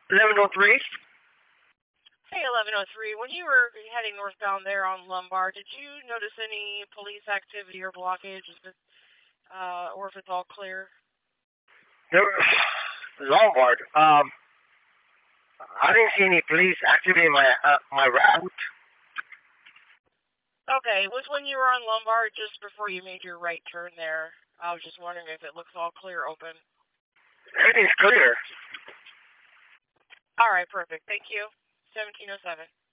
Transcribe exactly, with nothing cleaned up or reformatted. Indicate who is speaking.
Speaker 1: eleven oh three.
Speaker 2: Hey, eleven oh three, when you were heading northbound there on Lombard, did you notice any police activity or blockage, if it, uh, or if it's all clear?
Speaker 1: Lombard. Um, I didn't see any police activity in my uh, my route.
Speaker 2: Okay, it was when you were on Lombard just before you made your right turn there. I was just wondering if it looks all clear open.
Speaker 1: Everything's clear.
Speaker 2: All right, perfect. Thank you. seventeen oh seven.